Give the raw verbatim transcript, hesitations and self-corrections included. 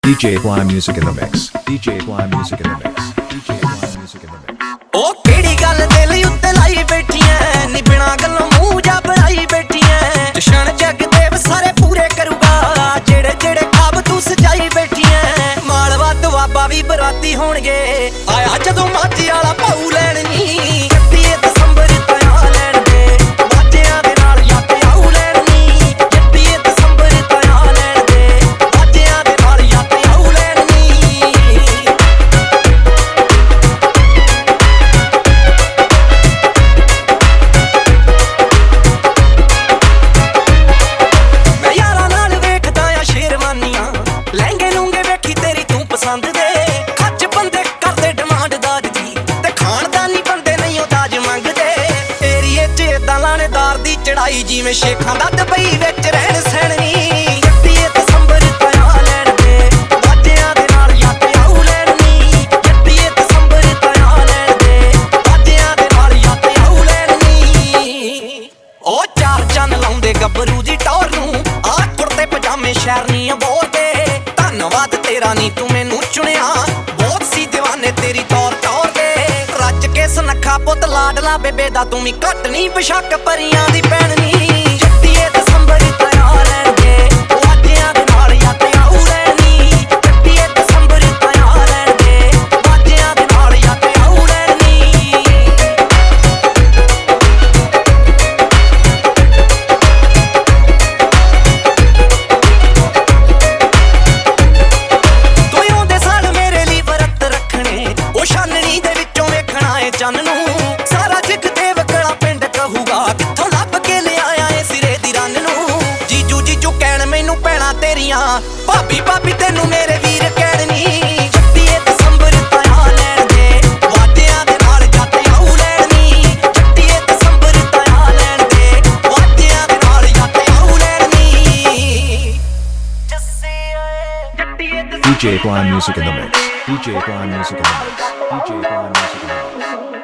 D J Fly Music in the mix. D J Fly Music in the mix. D J Fly Music in the mix. ਉਹ ਕਿਹੜੀ ਗੱਲ ਦਿਲ ਉੱਤੇ ਲਾਈ ਬੈਠੀਆਂ ਨੀ ਬਿਨਾਂ ਗੱਲੋਂ ਮੂੰਹ ਜਾ ਬਣਾਈ ਬੈਠੀਆਂ ਜਸ਼ਨ ਜਗਦੇਵ ਸਾਰੇ ਪੂਰੇ ਕਰੂਗਾ ਜਿਹੜੇ ਜਿਹੜੇ ਖਾਬ ਤੂੰ ਸਜਾਈ ਬੈਠੀਆਂ ਮਾਲਵਾ ਦੁਆਬਾ ਵੀ ਬਰਾਤੀ ਹੋਣਗੇ ਆਇਆ ਜਦੋਂ ਮਾਝੀ ਵਾਲਾ ਭਾਊ ਲੈਣ ਨੀ ਕੱਤੀਏ ਦਸੰਬਰ ਤਿਆ ਲੈਣ ਦੇ ਬਾਜਿਆਂ ਦੇ ਨਾਲ ਯਾਦ ਆਉ ਲੈਣ ਨੀ ਕੱਤੀਏ ਦਸੰਬਰ ਤਿਆ ਲੈਣ ਦੇ ਬਾਜਿਆਂ ਦੇ ਨਾਲ ਯਾਦ ਆਉ ਲੈਣ ਨੀ ਮੈਂ ਯਾਰਾਂ ਨਾਲ ਵੇਖਦਾ ਆ ਸ਼ੇਰਵਾਨੀਆਂ ਲਹਿੰਗੇ ਲੂੰਗੇ ਵੇਖੀ ਤੇਰੀ ਤੂੰ ਪਸੰਦ ਦੇ ਖੱਚ ਬੰਦੇ ਕਰਦੇ ਡਿਮਾਂਡ ਦਾਜ ਦੀ ਤੇ ਖਾਨਦਾਨੀ ਬੰਦੇ ਨਹੀਂ ਉਹ ਦਾਜ ਮੰਗਦੇ ਏਰੀਏ 'ਚ ਏਦਾਂ ਲਾਣੇਦਾਰ ਦੀ ਚੜਾਈ ਜਿਵੇਂ ਸ਼ੇਖਾਂ ਦਾ ਦੁਬਈ ਵਿੱਚ ਰਹਿਣ ਸਹਿਣੀ ਜੱਟੀਏ ਦਸੰਬਰ ਤਿਆ ਲੈਣ ਦੇ ਬਾਜਿਆਂ ਦੇ ਨਾਲ ਯਾਦ ਆਉ ਲੈਣ ਨੀ ਜੱਟੀਏ ਦਸੰਬਰ ਤਿਆ ਲੈਣ ਦੇ ਬਾਜਿਆਂ ਦੇ ਨਾਲ ਯਾਦ ਆਉ ਲੈਣ ਨੀ ਉਹ ਚਾਰ ਚੰਨ ਲਾਉਂਦੇ ਗੱਭਰੂ ਦੀ ਟੌਰ ਨੂੰ ਆਹ ਕੁੜਤੇ ਪਜਾਮੇ ਸ਼ਹਿਰਨੀ ਬੋਲਦੇ ਧੰਨਵਾਦ ਤੇਰਾ ਨੀ ਤੂੰ ਮੈਨੂੰ ਚੁਣਿਆ ਬਹੁਤ ਸੀ دیਵਾਨੇ ਤੇਰੀ ਤੌਰ ਤੌਰ ਦੇ ਰੱਜ ਕੇ ਸੁਨੱਖਾ ਪੁੱਤ ਲਾਡਲਾ ਬੇਬੇ ਦਾ ਤੂੰ ਵੀ ਘੱਟ ਨਹੀਂ ਬਸ਼ੱਕ ਪਰੀਆਂ ਦੀ ਭੈਣ ਨੀ ਜੱਟੀਏ ਦਸੰਬਰ ਤਿਆ ਲੈਣ ਦੇ ਬਾਜਿਆਂ ਦੇ ਨਾਲ ਯਾਦ ਆਉ ਲੈਣ ਨੀ ਜੱਟੀਏ ਦਸੰਬਰ ਤਿਆ ਲੈਣ ਦੇ ਬਾਜਿਆਂ ਦੇ ਨਾਲ ਯਾਦ ਆਉ ਲੈਣ ਨੀ ਤੂੰ ਆਉਂਦੇ ਸਾਲ ਮੇਰੇ ਲਈ ਵਰਤ ਰੱਖਣੇ ਉਹ ਛਾਨਣੀ ਦੇ ਵਿੱਚੋਂ ਵੇਖਣਾ ਏ ਚੰਨ ਨੂੰ ਸਾਰਾ ਜਗਦੇਵ ਕਲਾ ਪਿੰਡ ਕਹੂਗਾ ਕਿੱਥੋਂ ਲੱਭ ਕੇ ਲਿਆਇਆ ਏ ਸਿਰੇ ਦੀ ਰੰਨ ਨੂੰ ਜੀਜੂ ਜੀਜੂ ਕਹਿਣ ਮੈਨੂੰ ਭੈਣਾਂ ਤੇਰੀਆਂ ਭਾਬੀ ਭਾਬੀ ਤੈਨੂੰ ਮੇਰੇ ਵੀਰ ਕਹਿਣ ਨੀ ਜੱਟੀਏ ਦਸੰਬਰ ਤਿਆ ਲੈਣ ਦੇ ਵਾਦਿਆਂ ਦੇ ਨਾਲ ਯਾਦ ਆਉ ਲੈਣ ਨੀ ਜੱਟੀਏ ਦਸੰਬਰ ਤਿਆ ਲੈਣ ਦੇ ਵਾਦਿਆਂ ਦੇ ਨਾਲ ਯਾਦ ਆਉ ਲੈਣ ਨੀ ਜੱਸੇ ਓਏ ਜੱਟੀਏ D J Fly Music in the mix. D J Fly Music in the mix. D J Fly Music in the mix.